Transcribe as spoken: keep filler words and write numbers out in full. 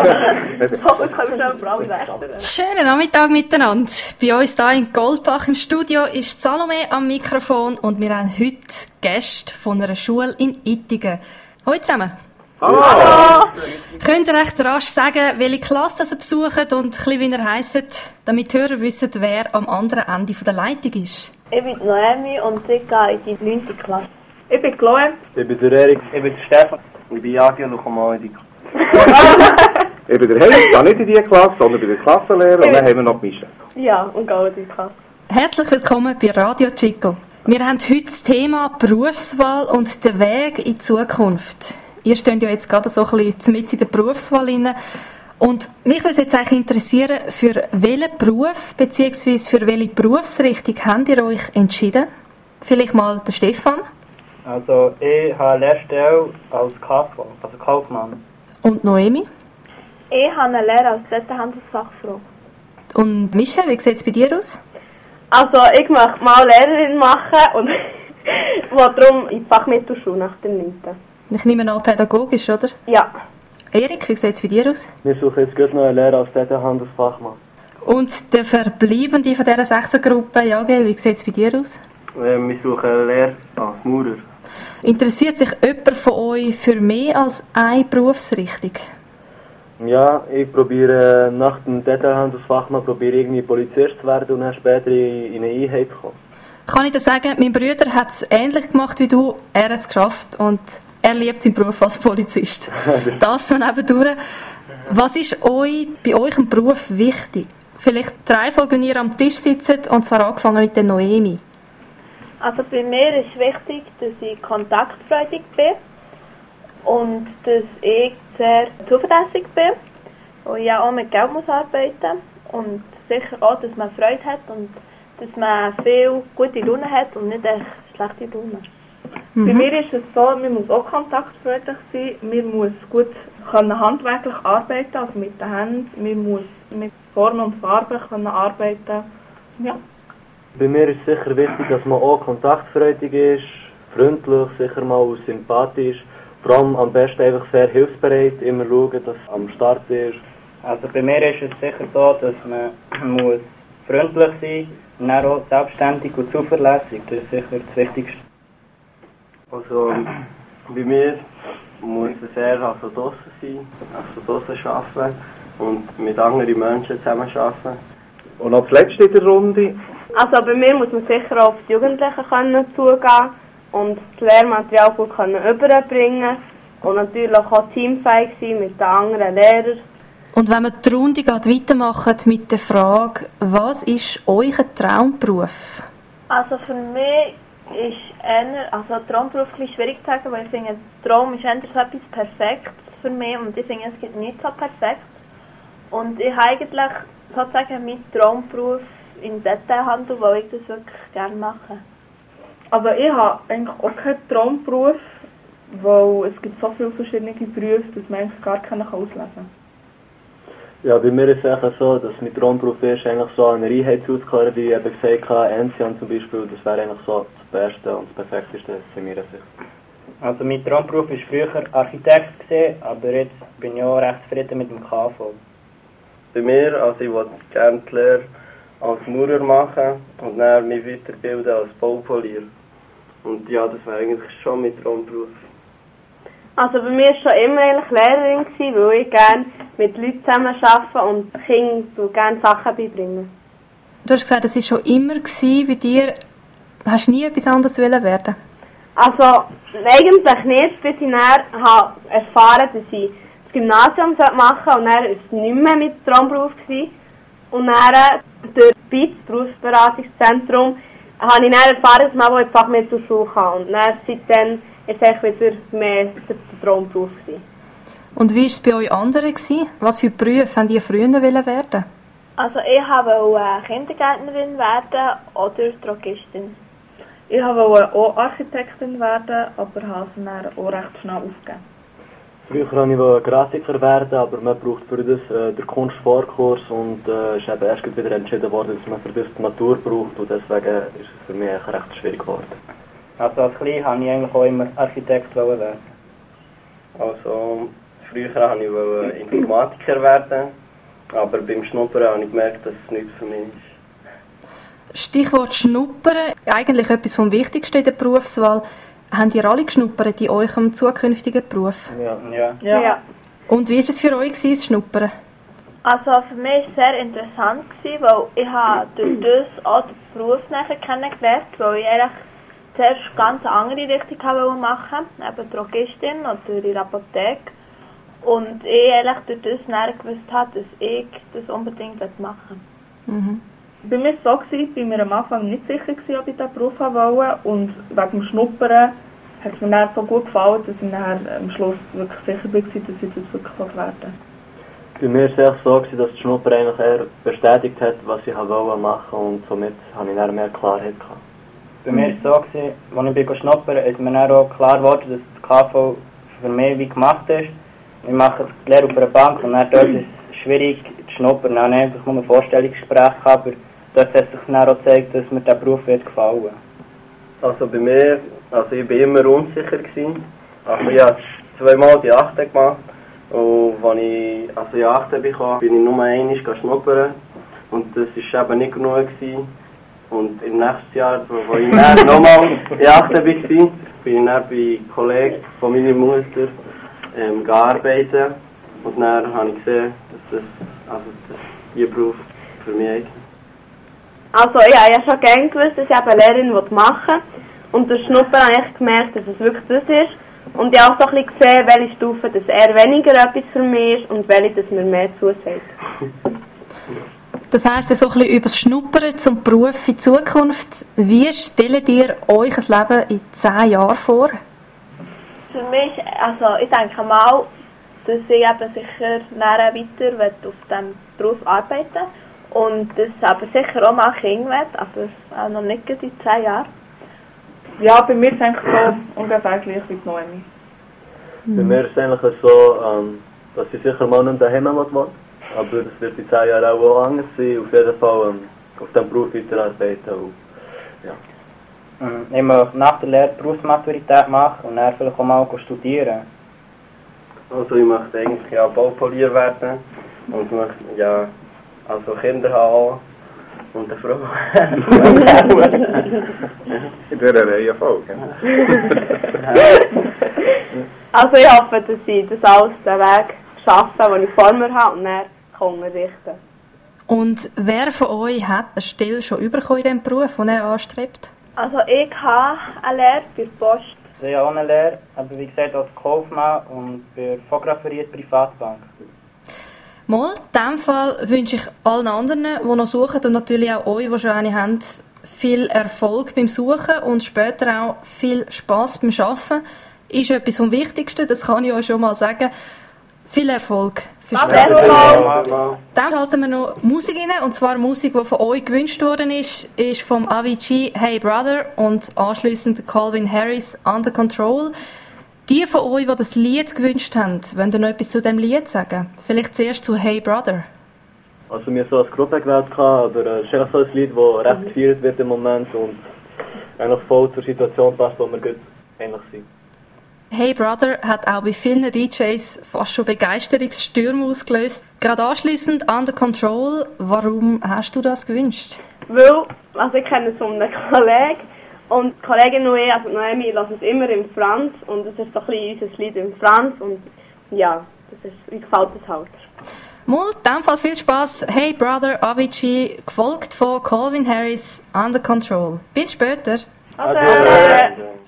Schönen Nachmittag miteinander. Bei uns hier in Goldbach im Studio ist Salome am Mikrofon und wir haben heute Gäste von einer Schule in Ittigen. Hallo zusammen. Hallo! Hallo. Könnt ihr recht rasch sagen, welche Klasse ihr besucht und ein bisschen, wie ihr heisst, damit die Hörer wissen, wer am anderen Ende der Leitung ist? Ich bin Noemi und ich gehe in die neunte Klasse. Ich bin Chloe. Ich bin der Erik. Ich bin der Stefan. Ich bin Jagi und komme auch in die Klasse. Ich bin der Helm, ich gehe nicht in diese Klasse, sondern bei der Klassenlehrer und dann haben wir noch die Mische. Ja, und gehe in die Klasse. Herzlich willkommen bei Radio Chico. Wir haben heute das Thema Berufswahl und den Weg in die Zukunft. Ihr steht ja jetzt gerade so ein bisschen mit in der Berufswahl rein. Und mich würde jetzt eigentlich interessieren, für welchen Beruf bzw. für welche Berufsrichtung habt ihr euch entschieden? Vielleicht mal der Stefan. Also ich habe eine Lehrstelle als K V, also Kaufmann. Und Noemi? Ich habe eine Lehre als Detailhandelsfachfrau. Und Michelle, wie sieht es bei dir aus? Also ich möchte mal Lehrerin machen und will darum in die Fachmittelschule nach der neunten Ich nehme an, pädagogisch, oder? Ja. Erik, wie sieht es bei dir aus? Wir suchen jetzt gerade noch eine Lehre als Detailhandelsfachmann. Und der Verbleibende von dieser sechzehn-Gruppe, Jagel, wie sieht es bei dir aus? Äh, wir suchen eine Lehre als Maurer. Interessiert sich jemand von euch für mehr als eine Berufsrichtung? Ja, ich probiere nach dem Detailhandelsfachmann probiere irgendwie Polizist zu werden und dann später in eine Einheit zu kommen. Kann ich dir sagen, mein Bruder hat es ähnlich gemacht wie du. Er hat es geschafft und er liebt seinen Beruf als Polizist. Das so nebendurch. Was ist euch bei euch im Beruf wichtig? Vielleicht drei Folgen, wenn ihr am Tisch sitzt, und zwar angefangen mit der Noemi. Also bei mir ist wichtig, dass ich kontaktfreudig bin und dass ich sehr zuverlässig bin und ich auch mit Geld muss arbeiten und sicher auch, dass man Freude hat und dass man viel gute Laune hat und nicht echt schlechte Laune. Mhm. Bei mir ist es so, man muss auch kontaktfreudig sein, man muss gut können handwerklich arbeiten, also mit den Händen, man muss mit Formen und Farben können arbeiten. Ja. Bei mir ist sicher wichtig, dass man auch kontaktfreudig ist, freundlich, sicher mal auch sympathisch, vor allem am besten einfach sehr hilfsbereit, immer schauen, dass es am Start ist. Also bei mir ist es sicher so, dass man muss freundlich sein und dann auch selbstständig und zuverlässig, das ist sicher das Wichtigste. Also bei mir muss es sehr also draussen sein, also draussen arbeiten und mit anderen Menschen zusammen arbeiten. Und als Letzte in der Runde? Also bei mir muss man sicher auf die Jugendlichen können zugehen und das Lehrmaterial gut können überbringen und natürlich auch teamfähig sein mit den anderen Lehrern. Und wenn wir die Runde weitermachen mit der Frage, was ist euer Traumberuf? Also für mich ist eher, also Traumberuf ein bisschen schwierig zu sagen, weil ich finde, Traum ist eher so etwas Perfektes für mich und ich finde, es gibt nicht so perfekt. Und ich habe eigentlich sozusagen meinen Traumberuf im Detailhandel, weil ich das wirklich gerne mache. Also ich habe eigentlich auch keinen Traumberuf, weil es gibt so viele verschiedene Berufe, dass man eigentlich gar keinen auslesen kann. Ja, bei mir ist es eigentlich so, dass mein Traumberuf ist, eigentlich so eine Einheit auszuhören, wie ich eben gesagt habe, Enzian zum Beispiel, das wäre eigentlich so das Beste und das Perfekteste in meiner Sicht. Also mein Traumberuf war früher Architekt gewesen, aber jetzt bin ich auch recht zufrieden mit dem K V. Bei mir, also ich wollte gerne die Lehre als Maurer machen und dann mich weiterbilden als Baupolier. Und ja, das wäre eigentlich schon mein Traumberuf. Also bei mir war schon immer eigentlich Lehrerin, gewesen, weil ich gerne mit Leuten zusammen arbeite und Kindern gerne Sachen beibringen. Du hast gesagt, es war schon immer bei dir. Hast du nie etwas anderes werden? Also eigentlich nicht, bis ich dann habe erfahren, dass ich das Gymnasium machen sollte und dann war es nicht mehr mit Traumberuf gewesen. Und dann durch B I T, das Berufsberatungszentrum, habe ich dann erfahren, dass man in die Fachmittelschule kann. Und dann seitdem ist es wieder mehr der Traumberuf gewesen. Und wie war es bei euch anderen? Was für Berufe habt ihr früher werden? Also ich wollte Kindergärtnerin werden oder Drogistin. Ich wollte auch Architektin werden, aber habe es dann auch recht schnell aufgegeben. Früher wollte ich Grafiker werden, aber man braucht für das äh, den Kunstvorkurs und es äh, ist eben erst wieder entschieden worden, dass man für das die Natur braucht und deswegen ist es für mich recht schwierig geworden. Also als Klein wollte ich eigentlich auch immer Architekt werden. Also früher wollte ich Informatiker werden, aber beim Schnuppern habe ich gemerkt, dass es nichts für mich ist. Stichwort Schnuppern, eigentlich etwas vom Wichtigsten in der Berufswahl. Habt ihr alle geschnuppert in eurem zukünftigen Beruf? Ja. Ja. Ja. Ja. Und wie war es für euch, gewesen, das Schnuppern? Also für mich war es sehr interessant, gewesen, weil ich habe durch das auch den Beruf nachher kennengelernt, weil ich eigentlich zuerst ganz eine andere Richtung wollte machen, eben Drogistin oder in der Apotheke. Und ich eigentlich durch das nachher gewusst habe, dass ich das unbedingt machen will. Mhm. Bei mir war es so, ich war mir am Anfang nicht sicher, gewesen, ob ich diesen Beruf wollte. Und wegen dem Schnuppern hat es mir dann so gut gefallen, dass ich dann am Schluss wirklich sicher war, dass ich das wirklich werden. Bei mir war es so, dass das Schnuppern eigentlich eher bestätigt hat, was ich wollte machen, und somit hatte ich dann mehr Klarheit gehabt. Bei mir war es so, als ich schnuppern bin, ist mir dann auch klar geworden, dass das K V für mich wie gemacht ist. Wir machen die Lehre auf einer Bank und dann dort ist es schwierig zu schnuppern. Ich habe einfach nur ein Vorstellungsgespräch gehabt, aber dort hat sich dann auch gezeigt, dass mir dieser Beruf wird gefallen. Also bei mir, also ich war immer unsicher gewesen. Also ich habe zweimal die Achte gemacht. Und als ich also in Achte bekam, bin ich nur einmal schnuppern. Und das war eben nicht genug gewesen. Und im nächsten Jahr, wo ich dann nochmal in Achte war, bin ich dann bei Kollegen von meiner Mutter ähm, gearbeitet. Und dann habe ich gesehen, dass das, also das ihr Beruf für mich eignet. Also ich habe ja schon gerne gewusst, dass ich eben Lehrerin machen will. Und durch Schnuppern habe ich gemerkt, dass es wirklich das ist. Und ich habe auch so ein bisschen gesehen, welche Stufe das eher weniger etwas für mich ist und welche das mir mehr zusagt. Das heisst, so ein bisschen über das Schnuppern zum Beruf in Zukunft. Wie stellt ihr euch ein Leben in zehn Jahren vor? Für mich, also ich denke mal, dass ich eben sicher nachher weiter auf diesem Beruf arbeiten und das aber sicher auch mal Kind wird, aber auch noch nicht in zehn Jahren. Ja, bei mir ist es eigentlich so ungefähr gleich wie die Noemi. Mhm. Bei mir ist es eigentlich so, ähm, dass ich sicher mal nicht daheim will, aber das wird in zehn Jahren auch anders sein. Auf jeden Fall ähm, auf diesem Beruf weiterarbeiten. Und, ja. Ich möchte nach der Lehre Berufsmaturität machen und dann vielleicht auch mal studieren. Also ich möchte eigentlich ja Baupolier werden und möchte ja also Kinder haben und eine Frau. In dieser Reihenfolge. Also ich hoffe, dass ich das alles den Weg schaffe, den ich vor mir habe und dann unterrichten kann. Und wer von euch hat eine Stelle schon bekommen in diesem Beruf, den er anstrebt? Also ich habe eine Lehre bei der Post. Ich habe auch eine Lehre, aber wie gesagt als Kaufmann und bei Fotografiert Privatbank. Mal, in diesem Fall wünsche ich allen anderen, die noch suchen und natürlich auch euch, die schon eine haben, viel Erfolg beim Suchen und später auch viel Spass beim Arbeiten. Ist etwas vom Wichtigsten, das kann ich euch schon mal sagen. Viel Erfolg für später. Dann halten wir noch Musik rein, und zwar Musik, die von euch gewünscht worden ist, ist vom Avicii Hey Brother und anschliessend Calvin Harris Under Control. Die von euch, die das Lied gewünscht haben, wollen ihr noch etwas zu diesem Lied sagen? Vielleicht zuerst zu Hey Brother. Also wir so als Gruppe gewählt, aber es ist einfach so ein Lied, das recht gefeiert wird im Moment und eigentlich voll zur Situation passt, wo wir gut ähnlich sind. Hey Brother hat auch bei vielen D Js fast schon Begeisterungsstürme ausgelöst. Gerade anschliessend Under Control, warum hast du das gewünscht? Weil, also ich kenne es von einem Kollegen und die Kollegin und ich, also Noemi, lassen es immer im Franz und das ist so ein bisschen unser Lied im Franz und ja, das ist, wie gefällt das halt. Mal, in diesem Fall viel Spass. Hey Brother, Avicii, gefolgt von Calvin Harris, Under Control. Bis später. Okay.